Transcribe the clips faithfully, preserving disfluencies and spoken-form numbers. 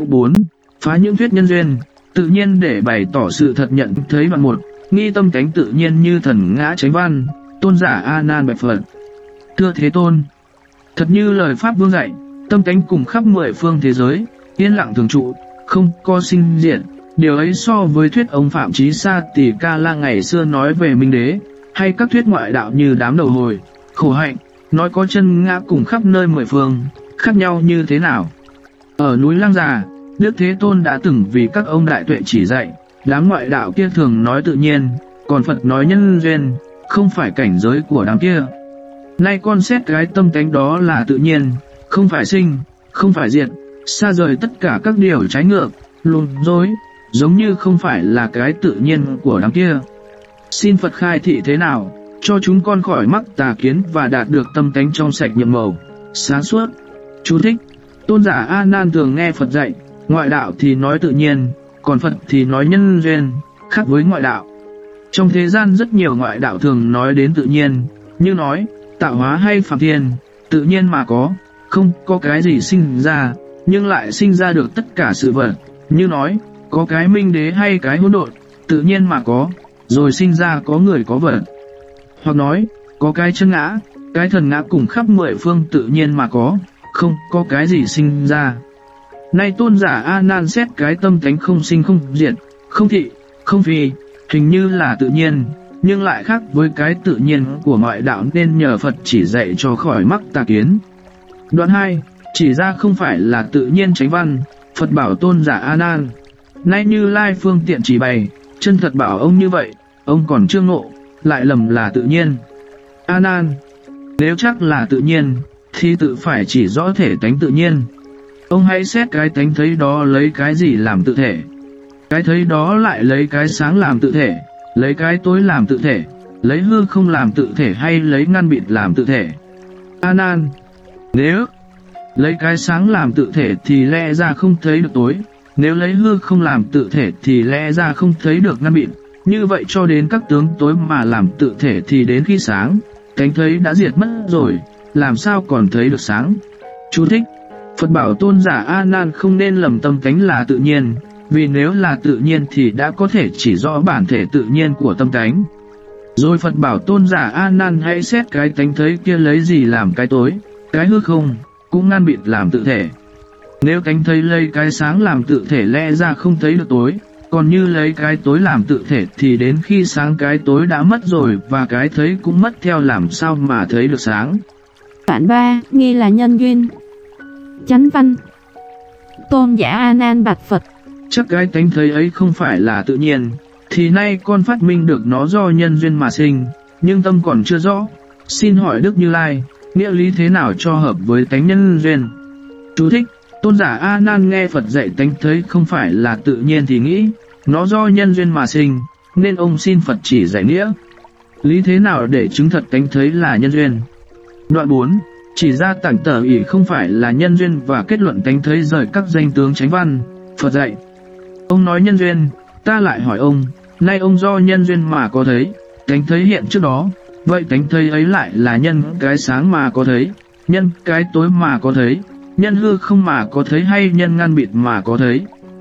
bốn. Phá những thuyết nhân duyên, tự nhiên để bày tỏ sự thật nhận thấy. Đoạn một. Nghi tâm tánh tự nhiên như thần ngã chánh văn. Tôn giả A Nan bạch Phật: Thưa Thế Tôn, thật như lời Pháp Vương dạy, tâm tánh cùng khắp mười phương thế giới, yên lặng thường trụ, không có sinh diệt. Điều ấy so với thuyết ông Phạm Chí Sa Tỳ Ca La ngày xưa nói về Minh Đế, hay các thuyết ngoại đạo như đám đầu hồi, khổ hạnh, nói có chân ngã cùng khắp nơi mười phương, khác nhau như thế nào? Ở núi Lăng Già, Đức Thế Tôn đã từng vì các ông đại tuệ chỉ dạy, đám ngoại đạo kia thường nói tự nhiên, còn Phật nói nhân duyên, không phải cảnh giới của đám kia. Nay con xét cái tâm tánh đó là tự nhiên, không phải sinh, không phải diệt, xa rời tất cả các điều trái ngược, lùn dối, giống như không phải là cái tự nhiên của đám kia. Xin Phật khai thị thế nào, cho chúng con khỏi mắc tà kiến và đạt được tâm tánh trong sạch nhiệm màu, sáng suốt. Chú thích: Tôn giả A Nan thường nghe Phật dạy, ngoại đạo thì nói tự nhiên, còn Phật thì nói nhân duyên, khác với ngoại đạo. Trong thế gian rất nhiều ngoại đạo thường nói đến tự nhiên, như nói tạo hóa hay phạm thiên, tự nhiên mà có, không có cái gì sinh ra, nhưng lại sinh ra được tất cả sự vật, như nói có cái Minh Đế hay cái hỗn độn, tự nhiên mà có, rồi sinh ra có người có vật. Hoặc nói có cái chân ngã, cái thần ngã cùng khắp mười phương tự nhiên mà có, không có cái gì sinh ra. Nay tôn giả A Nan xét cái tâm tánh không sinh không diệt, không thị, không phi, hình như là tự nhiên, nhưng lại khác với cái tự nhiên của ngoại đạo, nên nhờ Phật chỉ dạy cho khỏi mắc tà kiến. Đoạn hai. Chỉ ra không phải là tự nhiên chánh văn. Phật bảo tôn giả A Nan: Nay Như Lai phương tiện chỉ bày, chân thật bảo ông như vậy, ông còn chưa ngộ, lại lầm là tự nhiên. A Nan, nếu chắc là tự nhiên, thì tự phải chỉ rõ thể tánh tự nhiên. Ông hãy xét cái tánh thấy đó lấy cái gì làm tự thể, cái thấy đó lại lấy cái sáng làm tự thể, lấy cái tối làm tự thể, lấy hư không làm tự thể, hay lấy ngăn bịt làm tự thể? A Nan, nếu lấy cái sáng làm tự thể thì lẽ ra không thấy được tối, nếu lấy hư không làm tự thể thì lẽ ra không thấy được ngăn bịt. Như vậy cho đến các tướng tối mà làm tự thể thì đến khi sáng, tánh thấy đã diệt mất rồi, làm sao còn thấy được sáng? Chú thích: Phật bảo tôn giả A Nan không nên lầm tâm tánh là tự nhiên, vì nếu là tự nhiên thì đã có thể chỉ rõ bản thể tự nhiên của tâm tánh. Rồi Phật bảo tôn giả A Nan hãy xét cái tánh thấy kia lấy gì làm cái tối, cái hư không cũng ngăn bịt làm tự thể. Nếu tánh thấy lấy cái sáng làm tự thể lẽ ra không thấy được tối, còn như lấy cái tối làm tự thể thì đến khi sáng cái tối đã mất rồi, và cái thấy cũng mất theo, làm sao mà thấy được sáng? Đoạn ba. Nghi là nhân duyên chánh văn. Tôn giả A Nan bạch Phật: Chắc cái tánh thấy ấy không phải là tự nhiên, thì nay con phát minh được nó do nhân duyên mà sinh, nhưng tâm còn chưa rõ. Xin hỏi Đức Như Lai, nghĩa lý thế nào cho hợp với tánh nhân duyên? Chú thích: Tôn giả A Nan nghe Phật dạy tánh thấy không phải là tự nhiên thì nghĩ nó do nhân duyên mà sinh, nên ông xin Phật chỉ giải nghĩa lý thế nào để chứng thật tánh thấy là nhân duyên. Đoạn bốn. Chỉ ra tảng tở ỷ không phải là nhân duyên và kết luận tánh thấy rời các danh tướng chánh văn. Phật dạy: Ông nói nhân duyên, ta lại hỏi ông, nay ông do nhân duyên mà có thấy, tánh thấy hiện trước đó, vậy tánh thấy ấy lại là nhân cái sáng mà có thấy, nhân cái tối mà có thấy, nhân hư không mà có thấy, hay nhân ngăn bịt mà có thấy?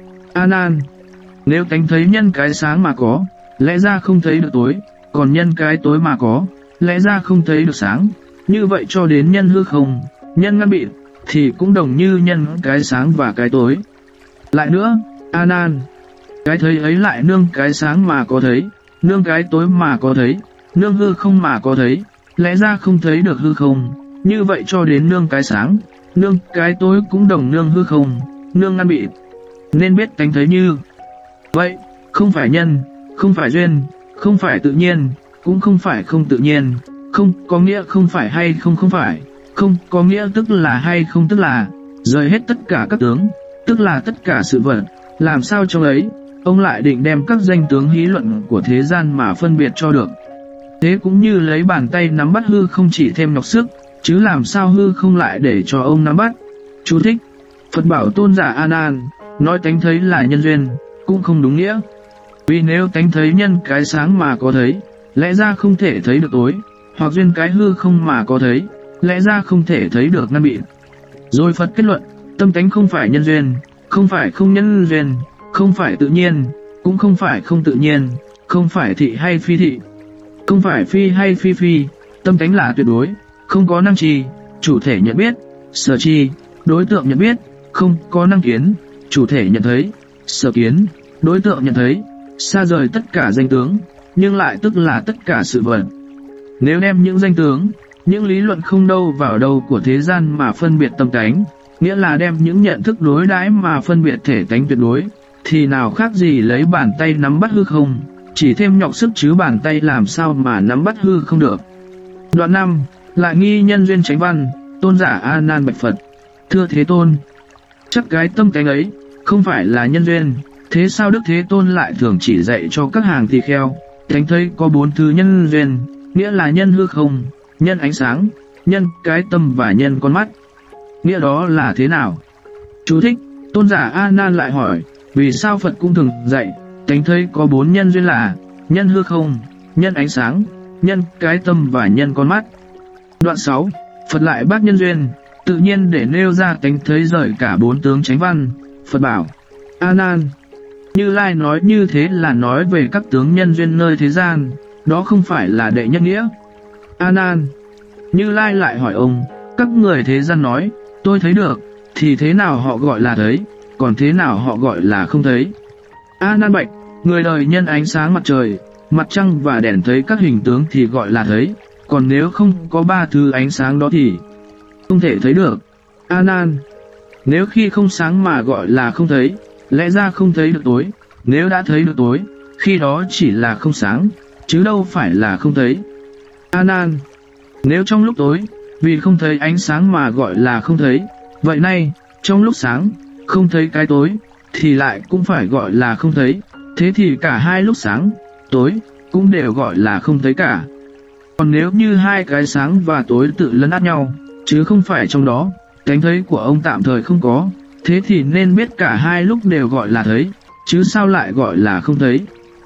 A Nan, nếu tánh thấy nhân cái sáng mà có, lẽ ra không thấy được tối, còn nhân cái tối mà có, lẽ ra không thấy được sáng. Như vậy cho đến nhân hư không, nhân ngăn bịt thì cũng đồng như nhân cái sáng và cái tối. Lại nữa, A Nan, cái thấy ấy lại nương cái sáng mà có thấy, nương cái tối mà có thấy, nương hư không mà có thấy, lẽ ra không thấy được hư không. Như vậy cho đến nương cái sáng, nương cái tối cũng đồng nương hư không, nương ngăn bịt, nên biết tánh thấy như vậy. Không phải nhân, không phải duyên, không phải tự nhiên, cũng không phải không tự nhiên. Không có nghĩa không phải hay không không phải, không có nghĩa tức là hay không tức là, rời hết tất cả các tướng, tức là tất cả sự vật. Làm sao trong ấy, ông lại định đem các danh tướng hí luận của thế gian mà phân biệt cho được? Thế cũng như lấy bàn tay nắm bắt hư không chỉ thêm nhọc sức, chứ làm sao hư không lại để cho ông nắm bắt? Chú thích: Phật bảo tôn giả A Nan, nói tánh thấy là nhân duyên, cũng không đúng nghĩa. Vì nếu tánh thấy nhân cái sáng mà có thấy, lẽ ra không thể thấy được tối, hoặc duyên cái hư không mà có thấy, lẽ ra không thể thấy được ngăn bịt. Rồi Phật kết luận, tâm tánh không phải nhân duyên, không phải không nhân duyên, không phải tự nhiên, cũng không phải không tự nhiên, không phải thị hay phi thị, không phải phi hay phi phi, tâm tánh là tuyệt đối, không có năng trì, chủ thể nhận biết, sở trì, đối tượng nhận biết, không có năng kiến, chủ thể nhận thấy, sở kiến, đối tượng nhận thấy, xa rời tất cả danh tướng, nhưng lại tức là tất cả sự vật. Nếu đem những danh tướng, những lý luận không đâu vào đâu của thế gian mà phân biệt tâm tánh, nghĩa là đem những nhận thức đối đãi mà phân biệt thể tánh tuyệt đối, thì nào khác gì lấy bàn tay nắm bắt hư không, chỉ thêm nhọc sức chứ bàn tay làm sao mà nắm bắt hư không được. Đoạn năm, lại nghi nhân duyên chánh văn, tôn giả A Nan bạch Phật: Thưa Thế Tôn, chắc cái tâm tánh ấy không phải là nhân duyên, thế sao Đức Thế Tôn lại thường chỉ dạy cho các hàng tỳ kheo, thánh thấy có bốn thứ nhân duyên, nghĩa là nhân hư không, nhân ánh sáng, nhân cái tâm và nhân con mắt. Nghĩa đó là thế nào? Chú thích: Tôn giả A Nan lại hỏi, vì sao Phật cũng thường dạy, thánh thấy có bốn nhân duyên là nhân hư không, nhân ánh sáng, nhân cái tâm và nhân con mắt. Đoạn sáu, Phật lại bác nhân duyên, tự nhiên để nêu ra tánh thấy rời cả bốn tướng chánh văn. Phật bảo: A Nan, Như Lai nói như thế là nói về các tướng nhân duyên nơi thế gian, đó không phải là đệ nhất nghĩa. A Nan, Như Lai lại hỏi ông: các người thế gian nói, tôi thấy được, thì thế nào họ gọi là thấy, còn thế nào họ gọi là không thấy? A Nan bạch: người đời nhân ánh sáng mặt trời, mặt trăng và đèn thấy các hình tướng thì gọi là thấy, còn nếu không có ba thứ ánh sáng đó thì không thể thấy được. A Nan, nếu khi không sáng mà gọi là không thấy, lẽ ra không thấy được tối, nếu đã thấy được tối, khi đó chỉ là không sáng, chứ đâu phải là không thấy. A Nan, nếu trong lúc tối, vì không thấy ánh sáng mà gọi là không thấy, vậy nay, trong lúc sáng, không thấy cái tối, thì lại cũng phải gọi là không thấy, thế thì cả hai lúc sáng, tối, cũng đều gọi là không thấy cả. Còn nếu như hai cái sáng và tối tự lấn át nhau, chứ không phải trong đó, tánh thấy của ông tạm thời không có, thế thì nên biết cả hai lúc đều gọi là thấy, chứ sao lại gọi là không thấy.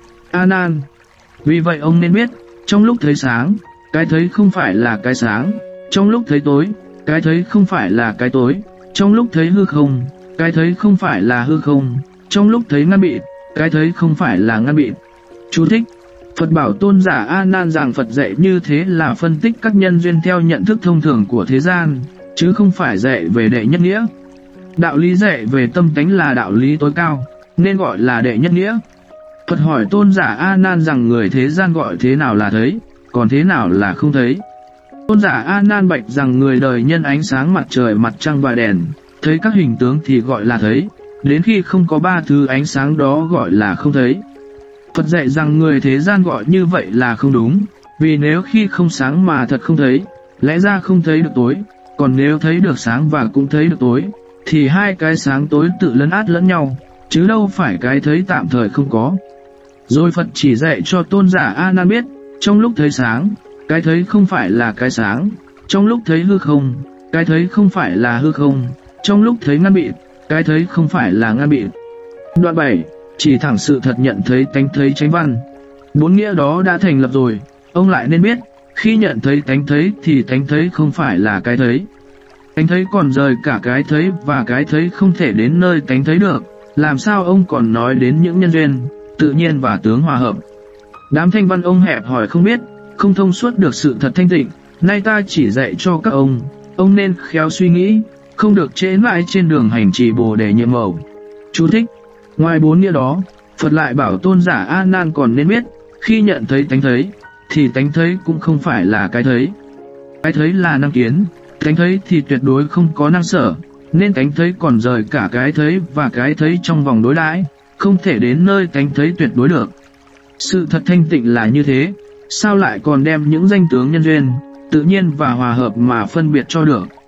A Nan, vì vậy ông nên biết, trong lúc thấy sáng, cái thấy không phải là cái sáng, trong lúc thấy tối, cái thấy không phải là cái tối, trong lúc thấy hư không, cái thấy không phải là hư không, trong lúc thấy ngăn bịt, cái thấy không phải là ngăn bịt. Chú thích: Phật bảo tôn giả A Nan rằng Phật dạy như thế là phân tích các nhân duyên theo nhận thức thông thường của thế gian, chứ không phải dạy về đệ nhất nghĩa. Đạo lý dạy về tâm tánh là đạo lý tối cao, nên gọi là đệ nhất nghĩa. Phật hỏi tôn giả A Nan rằng người thế gian gọi thế nào là thấy, còn thế nào là không thấy. Tôn giả A Nan bạch rằng người đời nhân ánh sáng mặt trời, mặt trăng và đèn, thấy các hình tướng thì gọi là thấy, đến khi không có ba thứ ánh sáng đó gọi là không thấy. Phật dạy rằng người thế gian gọi như vậy là không đúng, vì nếu khi không sáng mà thật không thấy, lẽ ra không thấy được tối, còn nếu thấy được sáng và cũng thấy được tối, thì hai cái sáng tối tự lấn át lẫn nhau, chứ đâu phải cái thấy tạm thời không có. Rồi Phật chỉ dạy cho tôn giả A Nan biết, trong lúc thấy sáng, cái thấy không phải là cái sáng, trong lúc thấy hư không, cái thấy không phải là hư không, trong lúc thấy ngăn bịt, cái thấy không phải là ngăn bịt. Đoạn bảy, chỉ thẳng sự thật nhận thấy tánh thấy chánh văn. Bốn nghĩa đó đã thành lập rồi, ông lại nên biết, khi nhận thấy tánh thấy thì tánh thấy không phải là cái thấy. Tánh thấy còn rời cả cái thấy và cái thấy không thể đến nơi tánh thấy được, làm sao ông còn nói đến những nhân duyên, tự nhiên và tướng hòa hợp. Đám thanh văn ông hẹp hỏi không biết, không thông suốt được sự thật thanh tịnh, nay ta chỉ dạy cho các ông, ông nên khéo suy nghĩ, không được trễ mãi trên đường hành trì Bồ Đề nhiệm màu. Chú thích: ngoài bốn nghĩa đó, Phật lại bảo tôn giả A Nan còn nên biết, khi nhận thấy tánh thấy, thì tánh thấy cũng không phải là cái thấy. Cái thấy là năng kiến, tánh thấy thì tuyệt đối không có năng sở, nên tánh thấy còn rời cả cái thấy và cái thấy trong vòng đối đãi, không thể đến nơi tánh thấy tuyệt đối được. Sự thật thanh tịnh là như thế, sao lại còn đem những danh tướng nhân duyên, tự nhiên và hòa hợp mà phân biệt cho được.